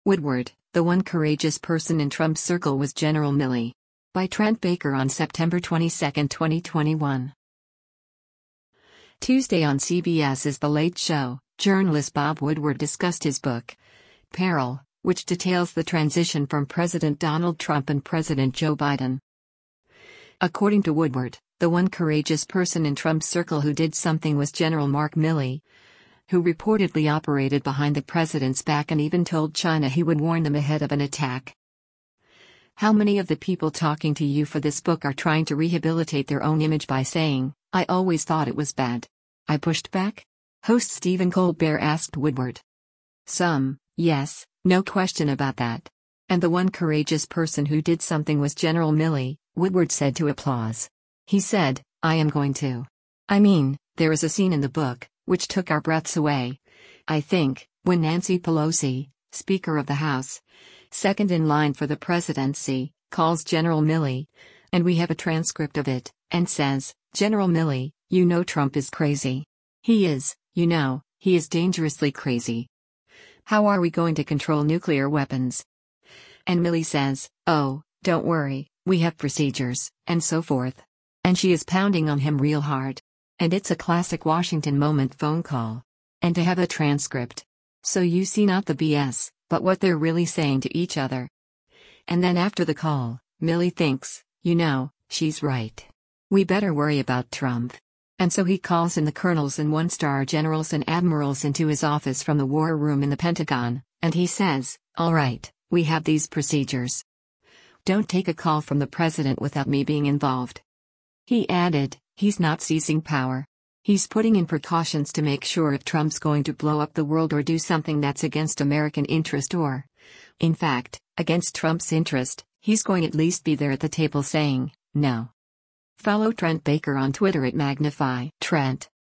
Woodward, the one courageous person in Trump's circle was General Milley. By Trent Baker on September 22, 2021. Tuesday on CBS's The Late Show, journalist Bob Woodward discussed his book, Peril, which details the transition from President Donald Trump and President Joe Biden. According to Woodward, the one courageous person in Trump's circle who did something was General Mark Milley, who reportedly operated behind the president's back and even told China he would warn them ahead of an attack. How many of the people talking to you for this book are trying to rehabilitate their own image by saying, "I always thought it was bad. I pushed back"? Host Stephen Colbert asked Woodward. Some, yes, no question about that. And the one courageous person who did something was General Milley, Woodward said to Applause. He said, "I am going to. I mean, there is a scene in the book, which took our breaths away. I think, when Nancy Pelosi, Speaker of the House, second in line for the presidency, calls General Milley, and we have a transcript of it, and says, 'General Milley, you know Trump is crazy. He is, you know, he is dangerously crazy. How are we going to control nuclear weapons?' And Milley says, 'Oh, don't worry, we have procedures,' and so forth. And she is pounding on him real hard. And it's a classic Washington moment phone call. And to have a transcript. So you see not the BS, but what they're really saying to each other. And then after the call, Milley thinks, you know, she's right. We better worry about Trump. And so he calls in the colonels and one-star generals and admirals into his office from the war room in the Pentagon, and he says, 'All right, we have these procedures. Don't take a call from the president without me being involved.' He added, he's not seizing power. He's putting in precautions to make sure if Trump's going to blow up the world or do something that's against American interest or, in fact, against Trump's interest, he's going at least be there at the table saying, no." Follow Trent Baker on Twitter at Magnify Trent.